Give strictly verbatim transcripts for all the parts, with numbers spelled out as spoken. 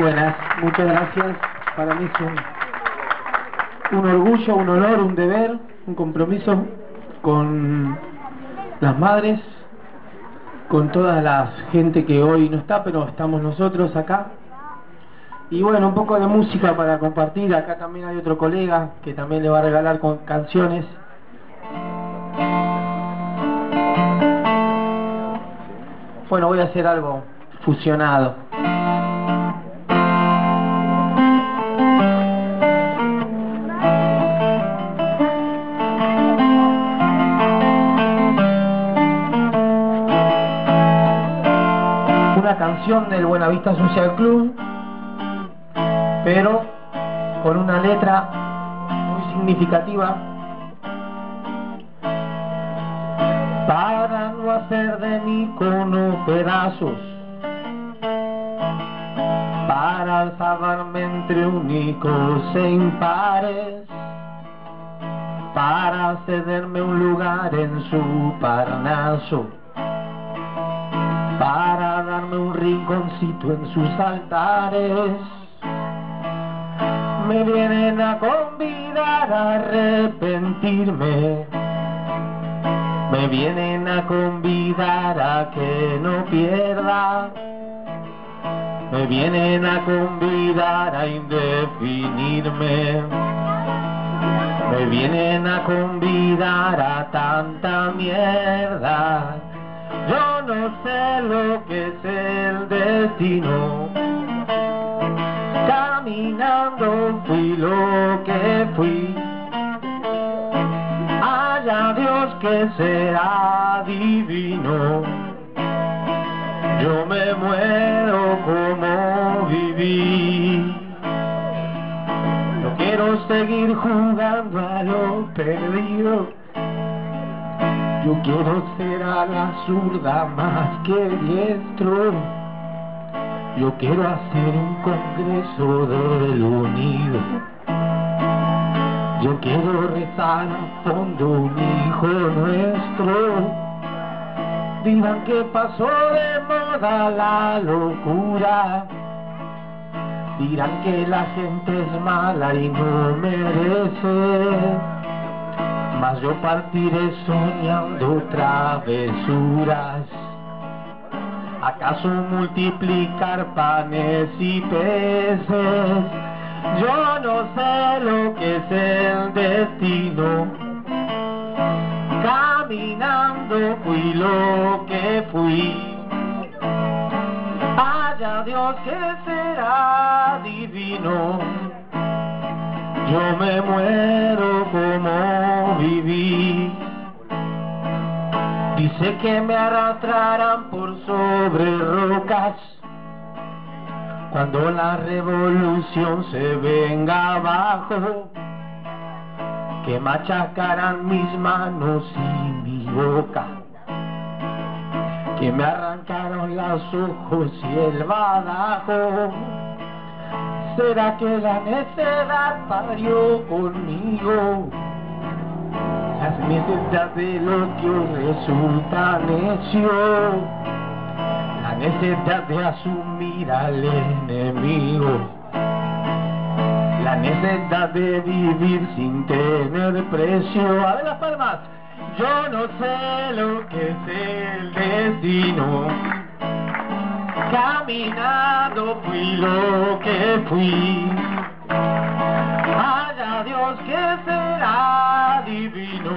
Buenas, muchas gracias. Para mí es un, un orgullo, un honor, un deber, un compromiso con las madres, con toda la gente que hoy no está, pero estamos nosotros acá. Y bueno, un poco de música para compartir. Acá también hay otro colega que también le va a regalar con canciones. Bueno, voy a hacer algo fusionado. Una canción del Buenavista Social Club, pero con una letra muy significativa, para no hacer de mi cono pedazos, para salvarme entre únicos e impares, para cederme un lugar en su Parnaso, para darme un rinconcito en sus altares. Me vienen a convidar a arrepentirme, me vienen a convidar a que no pierda, me vienen a convidar a indefinirme, me vienen a convidar a tanta mierda. Yo no sé lo que es el destino, caminando fui lo que fui. Haya Dios que será divino, yo me muero como viví. No quiero seguir jugando a lo perdido, yo quiero ser a la zurda más que diestro. Yo quiero hacer un congreso del unido, yo quiero rezar a fondo un hijo nuestro. Dirán que pasó de moda la locura, dirán que la gente es mala y no merece, mas yo partiré soñando travesuras. ¿Acaso multiplicar panes y peces? Yo no sé lo que es el destino, caminando fui lo que fui. Haya Dios que será divino, yo me muero como viví. Dice que me arrastrarán por sobre rocas cuando la revolución se venga abajo, que machacarán mis manos y mi boca, que me arrancaron los ojos y el badajo. ¿Será que la necedad parió conmigo? Las necesidades de lo que os resulta necio, la necesidad de asumir al enemigo, la necesidad de vivir sin tener precio. A ver las palmas. Yo no sé lo que es el destino, caminando fui lo que fui. Haya Dios que será divino,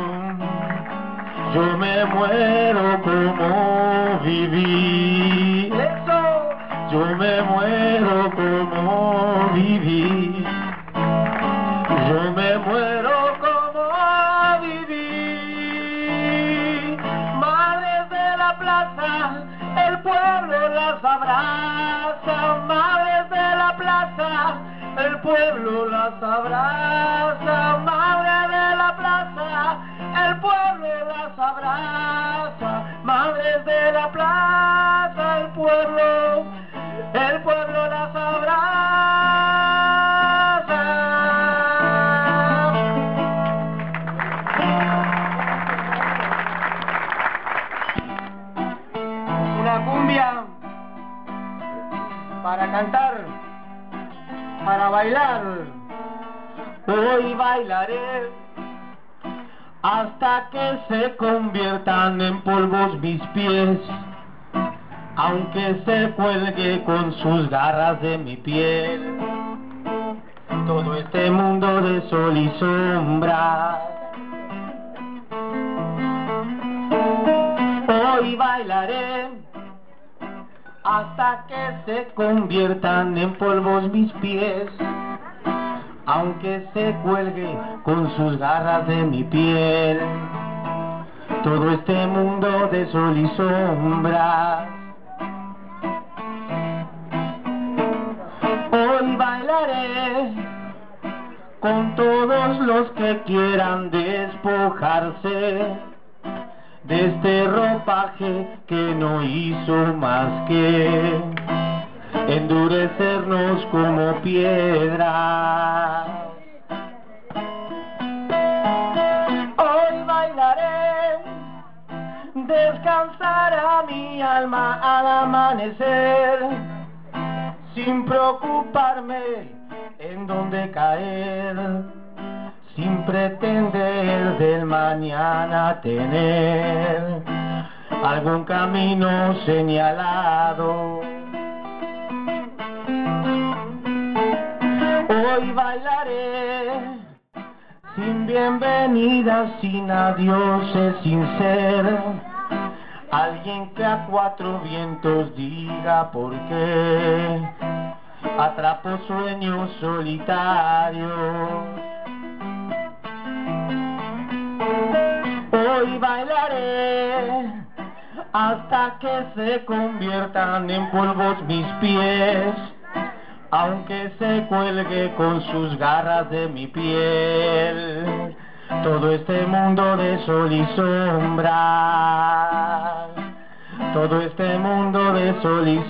yo me muero como viví. Eso, yo me muero como viví, yo me muero como viví. Madres de la plaza, el pueblo las abraza. Madres de la plaza, el pueblo las abraza. Madre de la plaza, el pueblo las abraza. Madres de la plaza, el pueblo, el pueblo las abraza. Una cumbia para cantar para bailar. Hoy bailaré hasta que se conviertan en polvos mis pies, aunque se cuelgue con sus garras de mi piel todo este mundo de sol y sombra. Hoy bailaré hasta que se conviertan en polvos mis pies, aunque se cuelgue con sus garras de mi piel todo este mundo de sol y sombra. Hoy bailaré con todos los que quieran despojarse de este ropaje que no hizo más que endurecernos como piedra. Hoy bailaré, descansará mi alma al amanecer, sin preocuparme en dónde caer, sin pretender del mañana tener algún camino señalado. Hoy bailaré sin bienvenidas, sin adioses, sin ser alguien que a cuatro vientos diga por qué atrapo sueños solitarios. Hoy bailaré hasta que se conviertan en polvos mis pies, aunque se cuelgue con sus garras de mi piel todo este mundo de sol y sombra, todo este mundo de sol y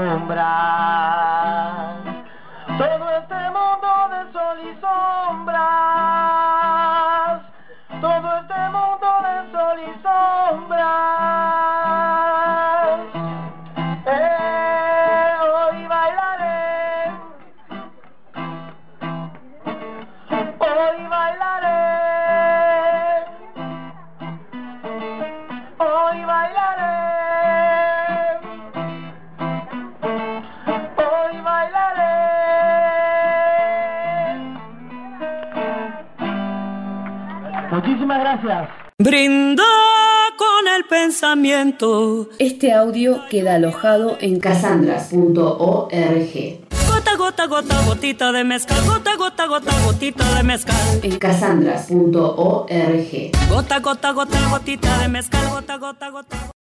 sombra, todo este mundo de sol y sombras, todo este mundo de sol y sombras. Eh, hoy bailaré, hoy bailaré, hoy bailaré, hoy bailaré. Muchísimas gracias. Brinda con el pensamiento. Este audio queda alojado en casandras punto org. Gota, gota, gota, gotita de mezcal. Gota, gota, gota, gotita de mezcal. En casandras punto org. Gota, gota, gota, gotita de mezcal. Gota, gota, gota.